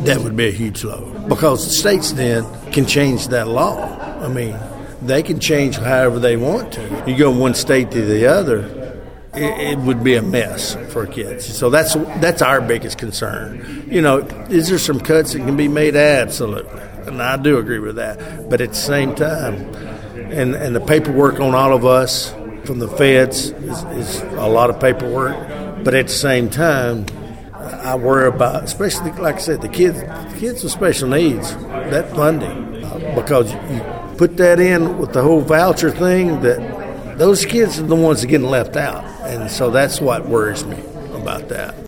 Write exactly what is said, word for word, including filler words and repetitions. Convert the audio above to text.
that would be a huge load because the states then can change that law. I mean, they can change however they want to. You go one state to the other, it, it would be a mess for kids. So that's that's our biggest concern. You know, is there some cuts that can be made? Absolutely. And I do agree with that. But at the same time, and, and the paperwork on all of us from the feds is, is a lot of paperwork. But at the same time, I worry about, especially, like I said, the kids, the kids with special needs, that funding. Because you put that in with the whole voucher thing, that those kids are the ones that are getting left out. And so that's what worries me about that.